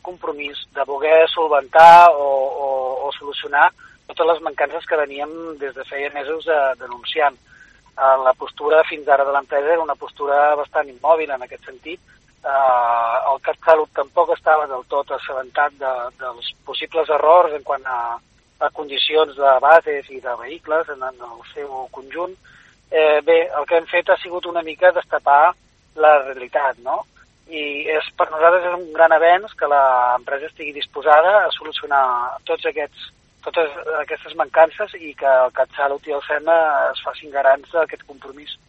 compromís de voler solventar o solucionar totes les mancances que veníem des de feia mesos denunciant. La postura fins ara de l'empresa era una postura bastant immòbil en aquest sentit. El CatSalut tampoc estava del tot assabentat dels possibles errors en quant a condicions de bases i de vehicles en el seu conjunt. Bé, el que hem fet ha sigut una mica destapar la realitat, no? I per nosaltres és un gran avenç que l'empresa estigui disposada a solucionar totes aquestes mancances i que el CatSalut i el SEMA es facin garants d'aquest compromís.